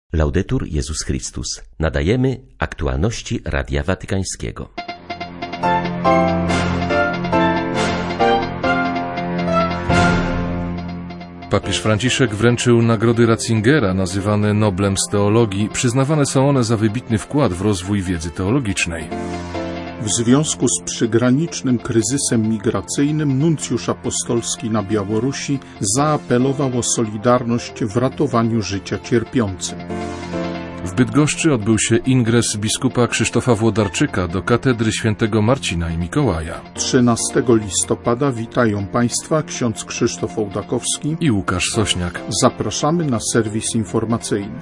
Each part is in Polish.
Laudetur Jezus Chrystus. Nadajemy aktualności Radia Watykańskiego. Papież Franciszek wręczył nagrody Ratzingera, nazywane Noblem z teologii. Przyznawane są one za wybitny wkład w rozwój wiedzy teologicznej. W związku z przygranicznym kryzysem migracyjnym nuncjusz apostolski na Białorusi zaapelował o solidarność w ratowaniu życia cierpiącym. W Bydgoszczy odbył się ingres biskupa Krzysztofa Włodarczyka do katedry świętego Marcina i Mikołaja. 13 listopada witają Państwa ksiądz Krzysztof Ołdakowski i Łukasz Sośniak. Zapraszamy na serwis informacyjny.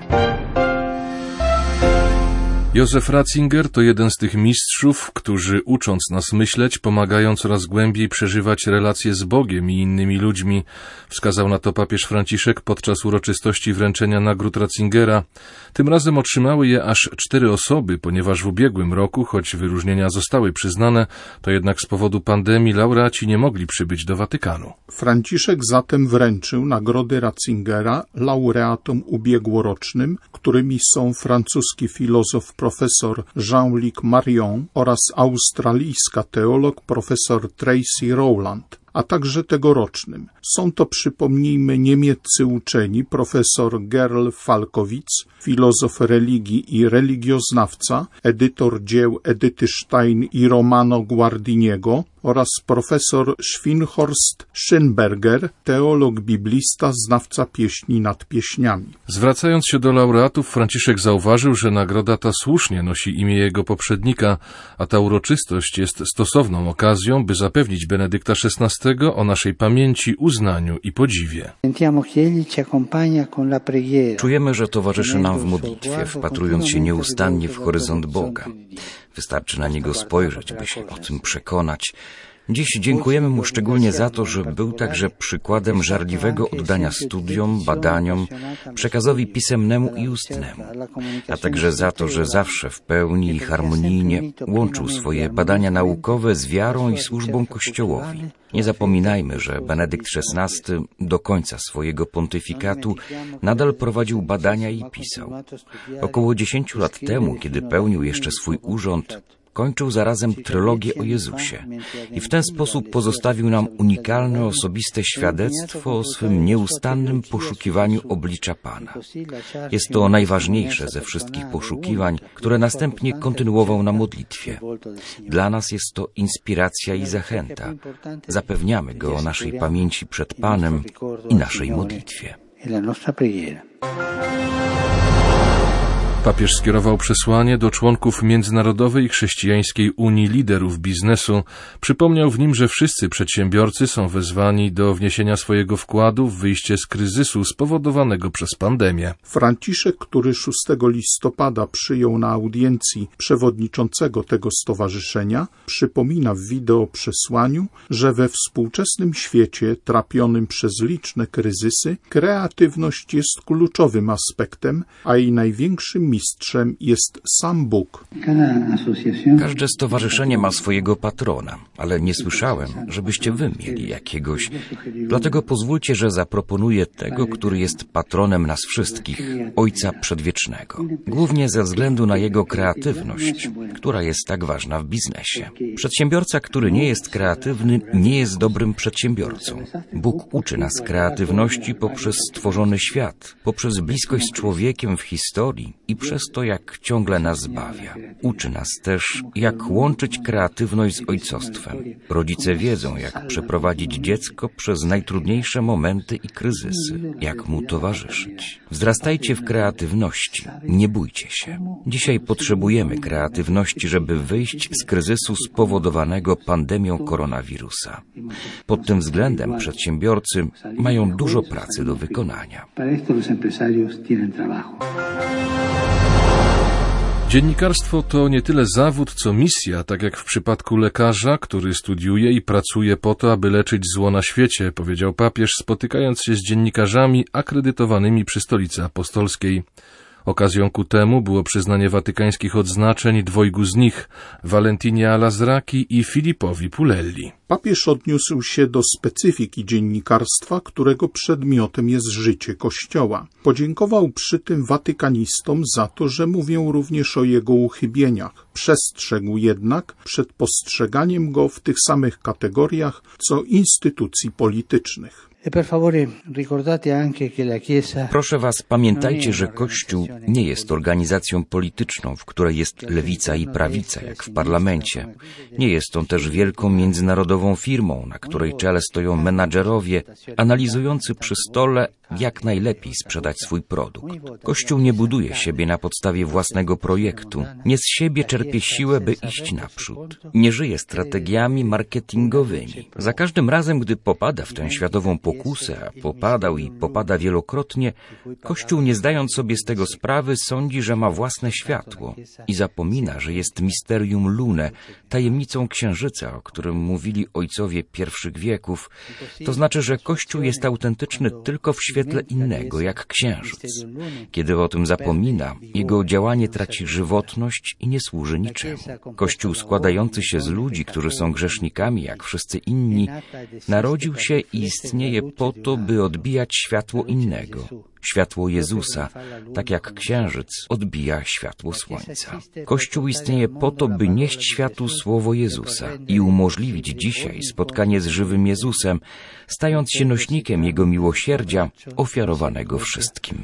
Józef Ratzinger to jeden z tych mistrzów, którzy ucząc nas myśleć, pomagają coraz głębiej przeżywać relacje z Bogiem i innymi ludźmi, wskazał na to papież Franciszek podczas uroczystości wręczenia nagród Ratzingera. Tym razem otrzymały je aż 4 osoby, ponieważ w ubiegłym roku, choć wyróżnienia zostały przyznane, to jednak z powodu pandemii laureaci nie mogli przybyć do Watykanu. Franciszek zatem wręczył nagrody Ratzingera laureatom ubiegłorocznym, którymi są francuski filozof profesor Jean-Luc Marion oraz australijska teolog profesor Tracy Rowland, a także tegorocznym. Są to, przypomnijmy, niemieccy uczeni profesor Gerl Falkowicz, filozof religii i religioznawca, edytor dzieł Edyty Stein i Romano Guardiniego oraz profesor Schwinhorst Schönberger, teolog biblista, znawca pieśni nad pieśniami. Zwracając się do laureatów, Franciszek zauważył, że nagroda ta słusznie nosi imię jego poprzednika, a ta uroczystość jest stosowną okazją, by zapewnić Benedykta XVI o naszej pamięci, uznaniu i podziwie. Czujemy, że towarzyszy nam w modlitwie, wpatrując się nieustannie w horyzont Boga. Wystarczy na Niego spojrzeć, by się o tym przekonać. Dziś dziękujemy Mu szczególnie za to, że był także przykładem żarliwego oddania studiom, badaniom, przekazowi pisemnemu i ustnemu, a także za to, że zawsze w pełni i harmonijnie łączył swoje badania naukowe z wiarą i służbą Kościołowi. Nie zapominajmy, że Benedykt XVI do końca swojego pontyfikatu nadal prowadził badania i pisał. Około 10 lat temu, kiedy pełnił jeszcze swój urząd, kończył zarazem trylogię o Jezusie i w ten sposób pozostawił nam unikalne, osobiste świadectwo o swym nieustannym poszukiwaniu oblicza Pana. Jest to najważniejsze ze wszystkich poszukiwań, które następnie kontynuował na modlitwie. Dla nas jest to inspiracja i zachęta. Zapewniamy Go o naszej pamięci przed Panem i naszej modlitwie. Papież skierował przesłanie do członków Międzynarodowej Chrześcijańskiej Unii Liderów Biznesu. Przypomniał w nim, że wszyscy przedsiębiorcy są wezwani do wniesienia swojego wkładu w wyjście z kryzysu spowodowanego przez pandemię. Franciszek, który 6 listopada przyjął na audiencji przewodniczącego tego stowarzyszenia, przypomina w wideoprzesłaniu, że we współczesnym świecie trapionym przez liczne kryzysy kreatywność jest kluczowym aspektem, a jej największym mistrzem jest sam Bóg. Każde stowarzyszenie ma swojego patrona, ale nie słyszałem, żebyście wy mieli jakiegoś. Dlatego pozwólcie, że zaproponuję tego, który jest patronem nas wszystkich, Ojca Przedwiecznego. Głównie ze względu na jego kreatywność, która jest tak ważna w biznesie. Przedsiębiorca, który nie jest kreatywny, nie jest dobrym przedsiębiorcą. Bóg uczy nas kreatywności poprzez stworzony świat, poprzez bliskość z człowiekiem w historii i przez to, jak ciągle nas zbawia. Uczy nas też, jak łączyć kreatywność z ojcostwem. Rodzice wiedzą, jak przeprowadzić dziecko przez najtrudniejsze momenty i kryzysy, jak mu towarzyszyć. Wzrastajcie w kreatywności, nie bójcie się. Dzisiaj potrzebujemy kreatywności, żeby wyjść z kryzysu spowodowanego pandemią koronawirusa. Pod tym względem przedsiębiorcy mają dużo pracy do wykonania. Dziennikarstwo to nie tyle zawód, co misja, tak jak w przypadku lekarza, który studiuje i pracuje po to, aby leczyć zło na świecie, powiedział papież, spotykając się z dziennikarzami akredytowanymi przy Stolicy Apostolskiej. Okazją ku temu było przyznanie watykańskich odznaczeń dwojgu z nich, Valentinie Alazraki i Filipowi Pulelli. Papież odniósł się do specyfiki dziennikarstwa, którego przedmiotem jest życie Kościoła. Podziękował przy tym watykanistom za to, że mówią również o jego uchybieniach. Przestrzegł jednak przed postrzeganiem go w tych samych kategoriach, co instytucji politycznych. Proszę was, pamiętajcie, że Kościół nie jest organizacją polityczną, w której jest lewica i prawica, jak w parlamencie. Nie jest on też wielką międzynarodową firmą, na której czele stoją menadżerowie, analizujący przy stole, jak najlepiej sprzedać swój produkt. Kościół nie buduje siebie na podstawie własnego projektu. Nie z siebie czerpie siłę, by iść naprzód. Nie żyje strategiami marketingowymi. Za każdym razem, gdy popada w tę światową pokusę, a popadał i popada wielokrotnie, Kościół, nie zdając sobie z tego sprawy, sądzi, że ma własne światło i zapomina, że jest mysterium lunae, tajemnicą księżyca, o którym mówili ojcowie pierwszych wieków. To znaczy, że Kościół jest autentyczny tylko w świetle innego, jak księżyc. Kiedy o tym zapomina, jego działanie traci żywotność i nie służy niczemu. Kościół składający się z ludzi, którzy są grzesznikami, jak wszyscy inni, narodził się i istnieje po to, by odbijać światło innego, światło Jezusa, tak jak księżyc odbija światło słońca. Kościół istnieje po to, by nieść światu słowo Jezusa i umożliwić dzisiaj spotkanie z żywym Jezusem, stając się nośnikiem Jego miłosierdzia, ofiarowanego wszystkim.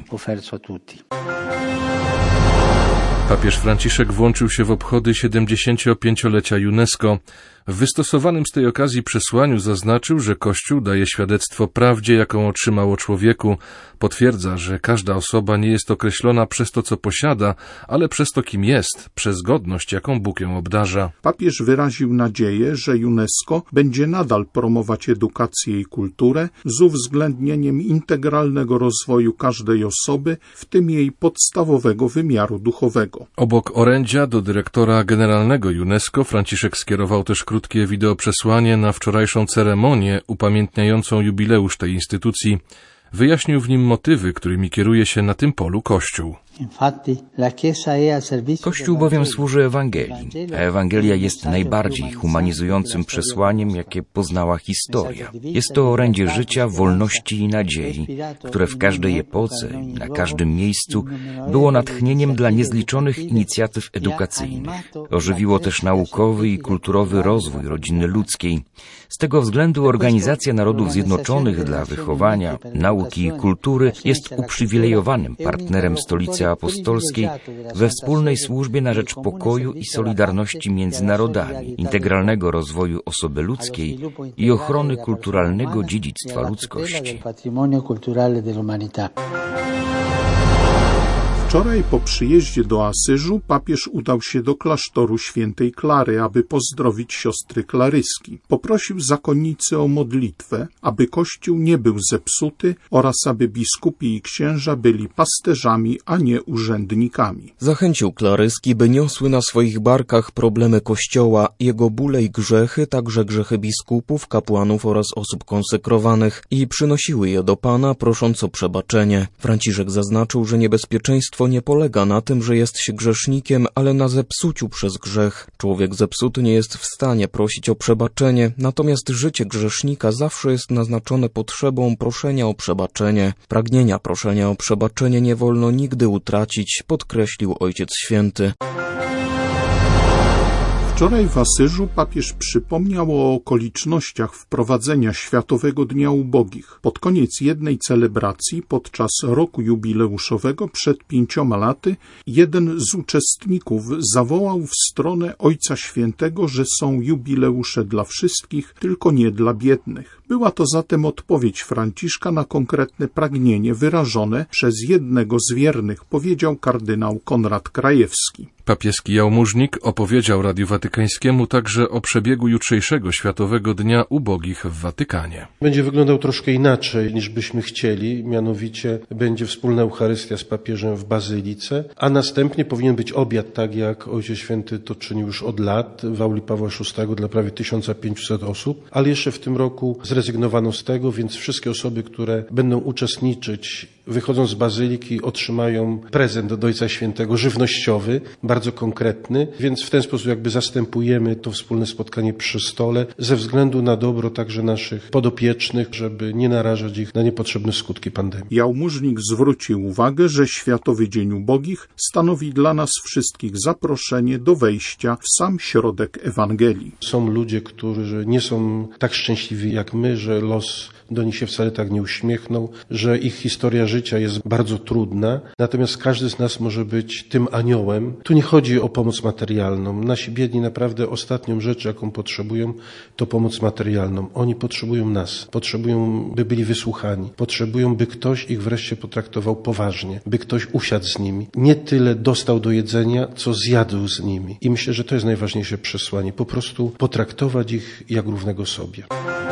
Papież Franciszek włączył się w obchody 75-lecia UNESCO. W wystosowanym z tej okazji przesłaniu zaznaczył, że Kościół daje świadectwo prawdzie, jaką otrzymał o człowieku. Potwierdza, że każda osoba nie jest określona przez to, co posiada, ale przez to, kim jest, przez godność, jaką Bóg ją obdarza. Papież wyraził nadzieję, że UNESCO będzie nadal promować edukację i kulturę z uwzględnieniem integralnego rozwoju każdej osoby, w tym jej podstawowego wymiaru duchowego. Obok orędzia do dyrektora generalnego UNESCO Franciszek skierował też krótkie wideoprzesłanie na wczorajszą ceremonię upamiętniającą jubileusz tej instytucji. Wyjaśnił w nim motywy, którymi kieruje się na tym polu Kościół. Kościół bowiem służy Ewangelii, a Ewangelia jest najbardziej humanizującym przesłaniem, jakie poznała historia. Jest to orędzie życia, wolności i nadziei, które w każdej epoce i na każdym miejscu było natchnieniem dla niezliczonych inicjatyw edukacyjnych. Ożywiło też naukowy i kulturowy rozwój rodziny ludzkiej. Z tego względu Organizacja Narodów Zjednoczonych dla wychowania, nauki i kultury jest uprzywilejowanym partnerem Stolicy Apostolskiej we wspólnej służbie na rzecz pokoju i solidarności między narodami, integralnego rozwoju osoby ludzkiej i ochrony kulturalnego dziedzictwa ludzkości. Wczoraj po przyjeździe do Asyżu papież udał się do klasztoru świętej Klary, aby pozdrowić siostry klaryski. Poprosił zakonnicy o modlitwę, aby Kościół nie był zepsuty oraz aby biskupi i księża byli pasterzami, a nie urzędnikami. Zachęcił klaryski, by niosły na swoich barkach problemy Kościoła, jego bóle i grzechy, także grzechy biskupów, kapłanów oraz osób konsekrowanych i przynosiły je do Pana, prosząc o przebaczenie. Franciszek zaznaczył, że niebezpieczeństwo nie polega na tym, że jest się grzesznikiem, ale na zepsuciu przez grzech. Człowiek zepsuty nie jest w stanie prosić o przebaczenie, natomiast życie grzesznika zawsze jest naznaczone potrzebą proszenia o przebaczenie. Pragnienia proszenia o przebaczenie nie wolno nigdy utracić, podkreślił Ojciec Święty. Wczoraj w Asyżu papież przypomniał o okolicznościach wprowadzenia Światowego Dnia Ubogich. Pod koniec jednej celebracji, podczas roku jubileuszowego przed 5 laty, jeden z uczestników zawołał w stronę Ojca Świętego, że są jubileusze dla wszystkich, tylko nie dla biednych. Była to zatem odpowiedź Franciszka na konkretne pragnienie wyrażone przez jednego z wiernych, powiedział kardynał Konrad Krajewski. Papieski jałmużnik opowiedział Radiu Watykańskiemu, Watykańskiemu także o przebiegu jutrzejszego Światowego Dnia Ubogich w Watykanie. Będzie wyglądał troszkę inaczej niż byśmy chcieli, mianowicie będzie wspólna Eucharystia z papieżem w Bazylice, a następnie powinien być obiad, tak jak Ojciec Święty to czynił już od lat w auli Pawła VI dla prawie 1500 osób, ale jeszcze w tym roku zrezygnowano z tego, więc wszystkie osoby, które będą uczestniczyć, wychodząc z Bazyliki, otrzymają prezent od Ojca Świętego, żywnościowy, bardzo konkretny, więc w ten sposób jakby zastępujemy to wspólne spotkanie przy stole ze względu na dobro także naszych podopiecznych, żeby nie narażać ich na niepotrzebne skutki pandemii. Jałmużnik zwrócił uwagę, że Światowy Dzień Ubogich stanowi dla nas wszystkich zaproszenie do wejścia w sam środek Ewangelii. Są ludzie, którzy nie są tak szczęśliwi jak my, że los do nich się wcale tak nie uśmiechnął, że ich historia życia jest bardzo trudna, natomiast każdy z nas może być tym aniołem. Tu nie chodzi o pomoc materialną. Nasi biedni naprawdę ostatnią rzecz, jaką potrzebują, to pomoc materialną. Oni potrzebują nas, potrzebują, by byli wysłuchani, potrzebują, by ktoś ich wreszcie potraktował poważnie, by ktoś usiadł z nimi. Nie tyle dostał do jedzenia, co zjadł z nimi. I myślę, że to jest najważniejsze przesłanie. Po prostu potraktować ich jak równego sobie.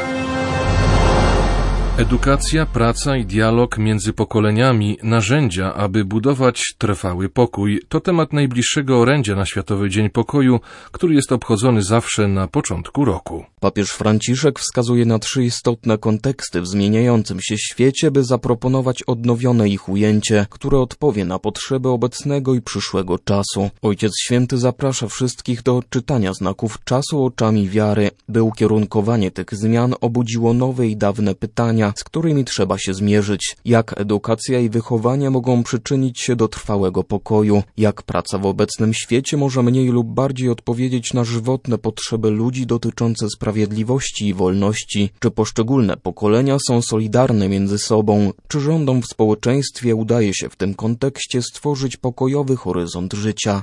Edukacja, praca i dialog między pokoleniami, narzędzia, aby budować trwały pokój, to temat najbliższego orędzia na Światowy Dzień Pokoju, który jest obchodzony zawsze na początku roku. Papież Franciszek wskazuje na 3 istotne konteksty w zmieniającym się świecie, by zaproponować odnowione ich ujęcie, które odpowie na potrzeby obecnego i przyszłego czasu. Ojciec Święty zaprasza wszystkich do odczytania znaków czasu oczami wiary, by ukierunkowanie tych zmian obudziło nowe i dawne pytania, z którymi trzeba się zmierzyć. Jak edukacja i wychowanie mogą przyczynić się do trwałego pokoju? Jak praca w obecnym świecie może mniej lub bardziej odpowiedzieć na żywotne potrzeby ludzi dotyczące sprawiedliwości i wolności? Czy poszczególne pokolenia są solidarne między sobą? Czy rządom w społeczeństwie udaje się w tym kontekście stworzyć pokojowy horyzont życia?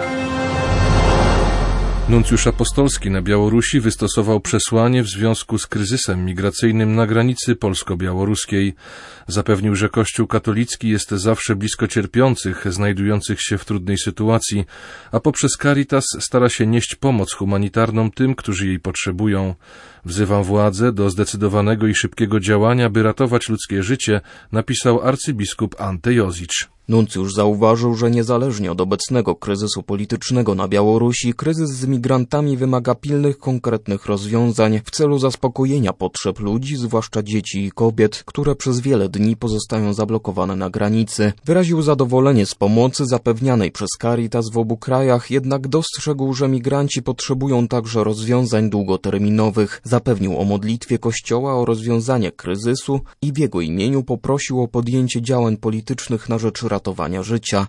Nuncjusz apostolski na Białorusi wystosował przesłanie w związku z kryzysem migracyjnym na granicy polsko-białoruskiej. Zapewnił, że Kościół katolicki jest zawsze blisko cierpiących, znajdujących się w trudnej sytuacji, a poprzez Caritas stara się nieść pomoc humanitarną tym, którzy jej potrzebują. Wzywam władze do zdecydowanego i szybkiego działania, by ratować ludzkie życie, napisał arcybiskup Ante Jozicz. Nuncjusz zauważył, że niezależnie od obecnego kryzysu politycznego na Białorusi, kryzys z migrantami wymaga pilnych, konkretnych rozwiązań w celu zaspokojenia potrzeb ludzi, zwłaszcza dzieci i kobiet, które przez wiele dni pozostają zablokowane na granicy. Wyraził zadowolenie z pomocy zapewnianej przez Caritas w obu krajach, jednak dostrzegł, że migranci potrzebują także rozwiązań długoterminowych. Zapewnił o modlitwie Kościoła o rozwiązanie kryzysu i w jego imieniu poprosił o podjęcie działań politycznych na rzecz ratowania życia.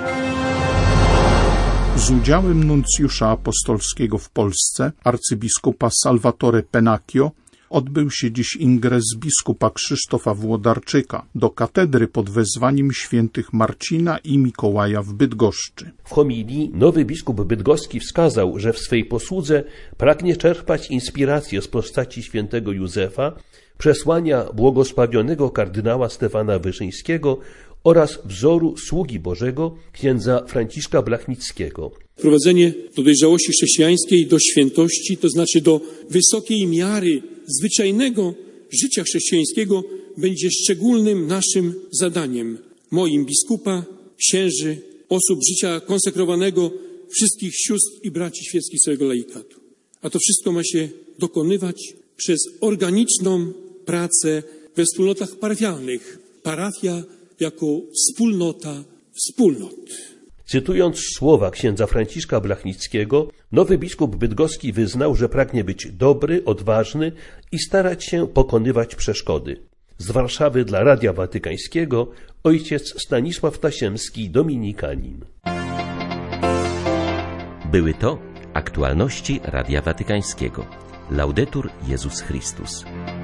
Z udziałem nuncjusza apostolskiego w Polsce, arcybiskupa Salvatore Pennacchio, odbył się dziś ingres biskupa Krzysztofa Włodarczyka do katedry pod wezwaniem świętych Marcina i Mikołaja w Bydgoszczy. W homilii nowy biskup bydgoski wskazał, że w swej posłudze pragnie czerpać inspirację z postaci świętego Józefa, przesłania błogosławionego kardynała Stefana Wyszyńskiego oraz wzoru sługi Bożego księdza Franciszka Blachnickiego. Prowadzenie do dojrzałości chrześcijańskiej, do świętości, to znaczy do wysokiej miary zwyczajnego życia chrześcijańskiego, będzie szczególnym naszym zadaniem. Moim biskupa, księży, osób życia konsekrowanego, wszystkich sióstr i braci świeckich całego laikatu. A to wszystko ma się dokonywać przez organiczną pracę we wspólnotach parafialnych. Parafia jako wspólnota wspólnot. Cytując słowa księdza Franciszka Blachnickiego, nowy biskup bydgoski wyznał, że pragnie być dobry, odważny i starać się pokonywać przeszkody. Z Warszawy dla Radia Watykańskiego ojciec Stanisław Tasiemski, dominikanin. Były to aktualności Radia Watykańskiego. Laudetur Jezus Chrystus.